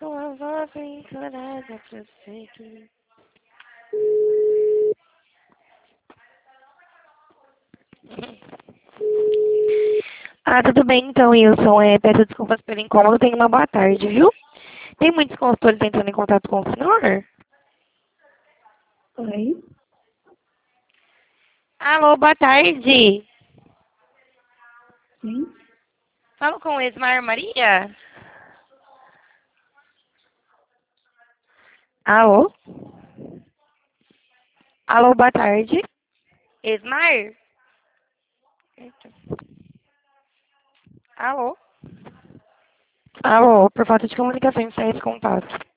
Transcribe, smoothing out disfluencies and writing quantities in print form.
Sua voz me encoraja pra seguir. Ah, tudo bem então, Wilson. Peço desculpas pelo incômodo. Tenha uma boa tarde, viu? Tem muitos consultores entrando em contato com o senhor? Oi? Alô, boa tarde. Sim? Falo com o Esmar Maria? Alô? Alô, boa tarde. Esmar? Eita. Alô? Alô, por falta de comunicação, encerra esse contato.